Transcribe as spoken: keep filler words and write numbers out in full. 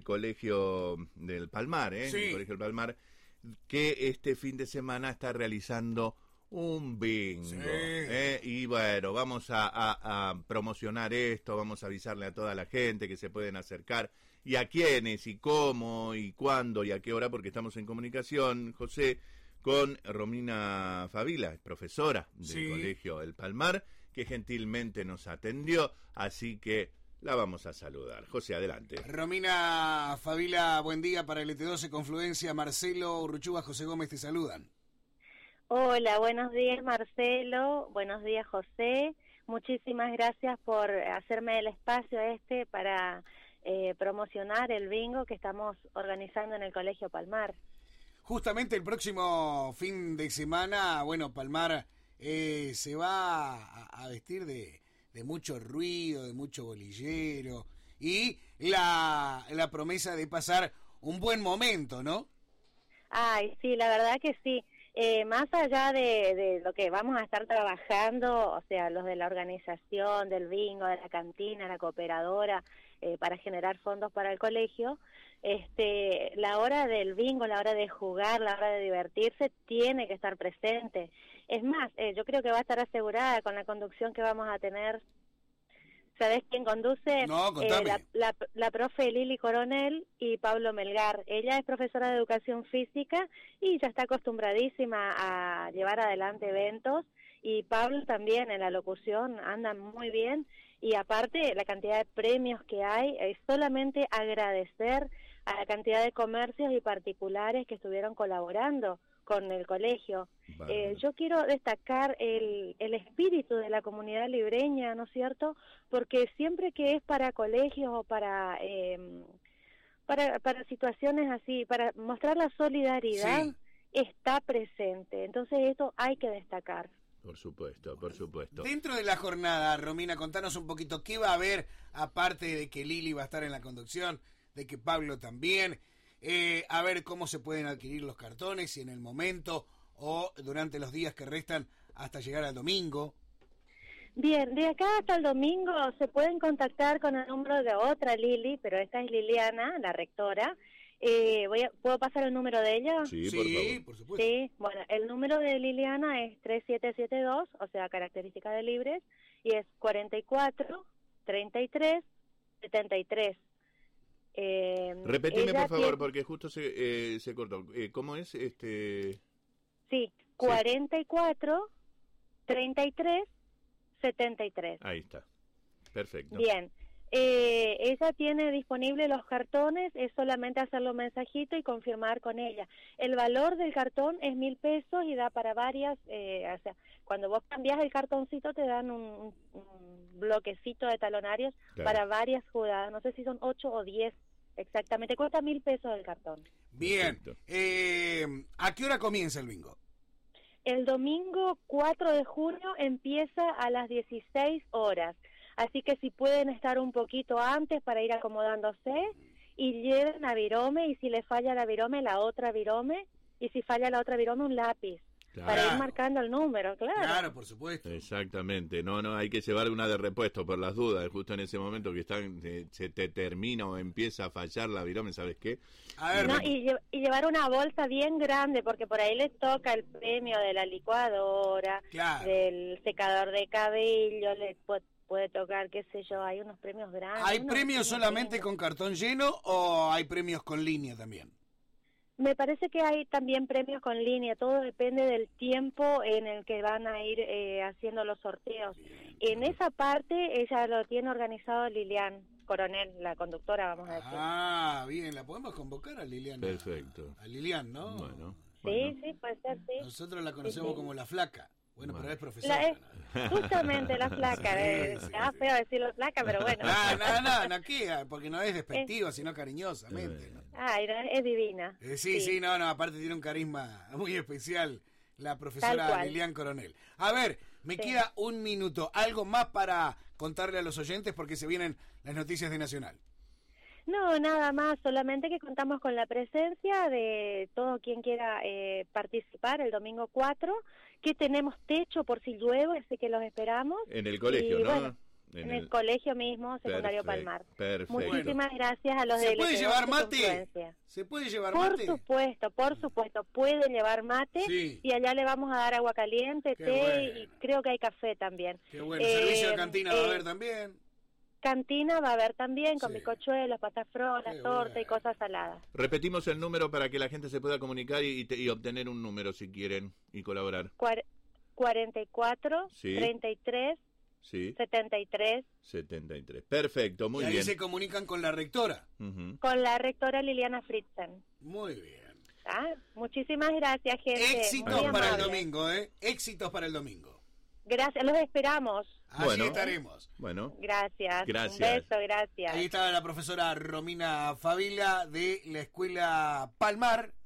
del Colegio del Palmar, ¿eh? Sí. El Colegio del Palmar, que este fin de semana está realizando un bingo. Sí. ¿eh? Y bueno, vamos a, a, a promocionar esto, vamos a avisarle a toda la gente que se pueden acercar, y a quiénes, y cómo, y cuándo, y a qué hora, porque estamos en comunicación, José, con Romina Favila, profesora del Sí. Colegio El Palmar, que gentilmente nos atendió, así que la vamos a saludar. José, adelante. Romina Favila, buen día para L T doce Confluencia. Marcelo Urruchuga, José Gómez te saludan. Hola, buenos días Marcelo, buenos días José. Muchísimas gracias por hacerme el espacio este para eh, promocionar el bingo que estamos organizando en el Colegio Palmar. Justamente el próximo fin de semana, bueno, Palmar eh, se va a, a vestir de, de mucho ruido, de mucho bolillero y la, la promesa de pasar un buen momento, ¿no? Ay, sí, la verdad que sí. Eh, más allá de, de lo que vamos a estar trabajando, o sea, los de la organización, del bingo, de la cantina, la cooperadora, eh, para generar fondos para el colegio, este, la hora del bingo, la hora de jugar, la hora de divertirse, tiene que estar presente. Es más, eh, yo creo que va a estar asegurada con la conducción que vamos a tener. ¿Sabés quién conduce? No, contame. Eh, la, la, la profe Lili Coronel y Pablo Melgar. Ella es profesora de educación física y ya está acostumbradísima a llevar adelante eventos, y Pablo también en la locución anda muy bien, y aparte la cantidad de premios que hay, es solamente agradecer a la cantidad de comercios y particulares que estuvieron colaborando con el colegio. Vale. Eh, yo quiero destacar el, el espíritu de la comunidad libreña, ¿no es cierto? Porque siempre que es para colegios o para, eh, para, para situaciones así, para mostrar la solidaridad, Sí. está presente. Entonces esto hay que destacar. Por supuesto, por supuesto. Dentro de la jornada, Romina, contanos un poquito qué va a haber, aparte de que Lili va a estar en la conducción, de que Pablo también, eh, a ver cómo se pueden adquirir los cartones, si en el momento o durante los días que restan hasta llegar al domingo. Bien, de acá hasta el domingo se pueden contactar con el número de otra Lili, pero esta es Liliana, la rectora. Eh, voy a, ¿Puedo pasar el número de ella? Sí, Sí, por favor. por supuesto. Sí, bueno, el número de Liliana es tres siete siete dos, o sea, característica de libres, y es cuarenta y cuatro, treinta y tres, setenta y tres. Eh, Repetime, ella por favor, tiene- porque justo se, eh, se cortó. Eh, ¿Cómo es? este Sí, cuarenta y cuatro, treinta y tres, setenta y tres. Ahí está. Perfecto. Bien. Eh, ella tiene disponible los cartones, es solamente hacerle un mensajito y confirmar con ella. El valor del cartón es mil pesos y da para varias, eh, o sea, cuando vos cambiás el cartoncito te dan un, un, un bloquecito de talonarios Claro. para varias jugadas, no sé si son ocho o diez exactamente, cuesta mil pesos el cartón. Bien, Perfecto. eh, ¿a qué hora comienza el bingo? El domingo cuatro de junio empieza a las dieciséis horas. Así que si pueden estar un poquito antes para ir acomodándose, y lleven a virome, y si le falla la virome, la otra virome, y si falla la otra virome, un lápiz, Claro. para ir marcando el número, claro. Claro, por supuesto. Exactamente. No, no, hay que llevar una de repuesto por las dudas. Justo en ese momento que están, eh, se te termina o empieza a fallar la virome, ¿sabes qué? A ver, No, me- y, lle- y llevar una bolsa bien grande, porque por ahí les toca el premio de la licuadora, Claro. del secador de cabello, les pu- puede tocar, qué sé yo, hay unos premios grandes. ¿hay unos premios premios solamente lindos. con cartón lleno o hay premios con línea también? Me parece que hay también premios con línea, todo depende del tiempo en el que van a ir eh, haciendo los sorteos. En esa parte ella lo tiene organizado Lilian Coronel, la conductora, vamos a decir. Ah, bien, la podemos convocar a Liliana. Perfecto. A Lilian, ¿no? Bueno. sí, bueno. sí, puede ser, sí. Nosotros la conocemos Sí, sí. como la flaca. Bueno, Bueno. pero es profesora. La, es justamente la flaca, Sí, eh, sí, ah, sí. feo decirlo flaca, pero bueno. No, no, no, no, ¿qué? Porque no es despectiva, sino cariñosamente. ¿no? Ay, no, es divina. Eh, sí, sí, no, no, aparte tiene un carisma muy especial la Tal profesora cual. Lilian Coronel. A ver, me Sí. queda un minuto. ¿Algo más para contarle a los oyentes? Porque se vienen las noticias de Nacional. No, nada más, solamente que contamos con la presencia de todo quien quiera eh, participar el domingo cuatro, que tenemos techo por si llueve, así que los esperamos. En el colegio, Y ¿no? bueno, En, en el, el colegio mismo, secundario perfecto, Palmar. Perfecto. Muchísimas bueno. gracias a los de ¿Se puede llevar mate? ¿Se puede llevar por mate? Por supuesto, por supuesto, pueden llevar mate sí. y allá le vamos a dar agua caliente, Qué té bueno. y creo que hay café también. Qué bueno, eh, servicio de cantina eh, va a haber también. Cantina va a haber también, con sí. bizcochuelos, patas frolas, torta bueno. y cosas saladas. Repetimos el número para que la gente se pueda comunicar y, y, y obtener un número si quieren y colaborar. Cuar cuarenta y cuatro, sí. treinta y tres, sí. setenta y tres. setenta y tres. Perfecto, muy y ahí bien. se comunican con la rectora. Uh-huh. Con la rectora Liliana Fritzen. Muy bien. ¿Ah? Muchísimas gracias, gente. Éxitos muy para amable. el domingo, ¿eh? Éxitos para el domingo. Gracias, los esperamos. Así bueno, estaremos. Bueno. Gracias. Gracias. Un beso, gracias. Ahí estaba la profesora Romina Favila de la Escuela Palmar.